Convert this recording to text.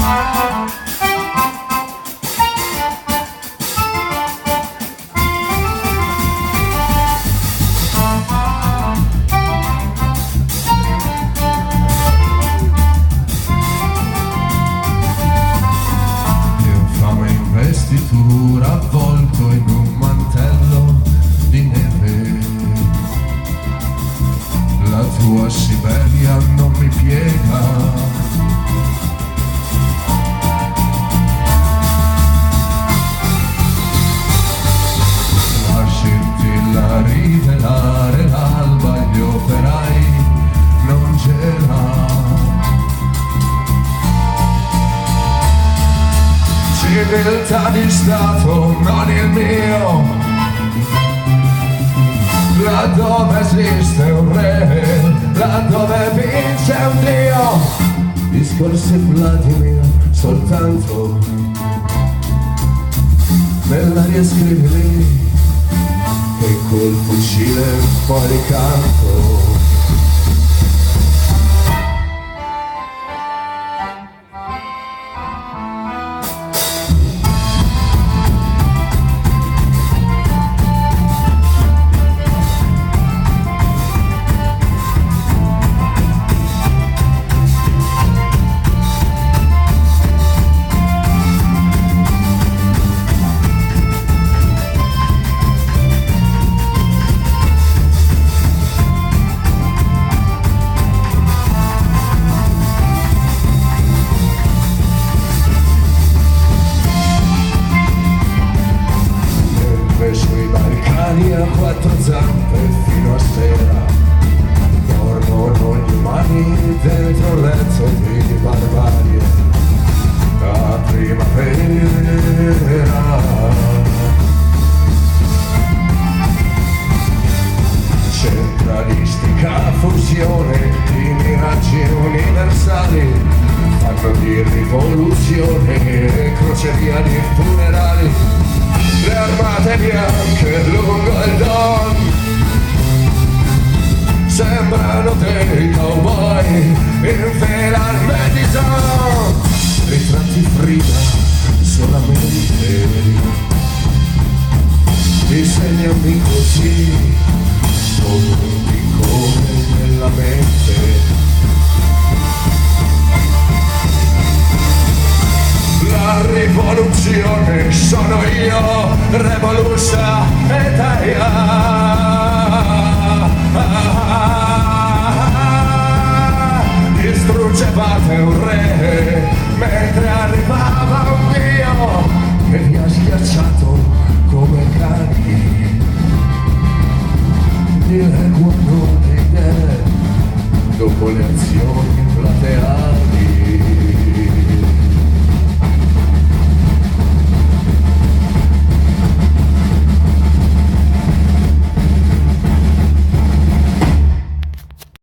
avvolto in un mantello di neve. La tua Siberia non mi piega. La scintilla rivelare l'alba, gli operai non gela. Civiltà di Stato, non il mio, laddove esiste un re, laddove vince un dio. Discorsi Vladimir soltanto nell'aria scrivi lì, e col fucile fuori campo. Sui Balcani a quattro zampe fino a sera dormono gli umani dentro un letto di barbarie a primavera. Centralistica fusione di miraggi universali fanno di rivoluzione croceriani e funerali. Le armate bianche lungo il Don sembrano dei cowboy in fila al Madison. Ritratti Frida solamente, disegnami così come un piccone nella mente. La rivoluzione sono io, Revolusa Italia. Distruggevate un re mentre arrivava un dio che vi ha schiacciato come cani. Di legua non idee dopo le azioni plateali.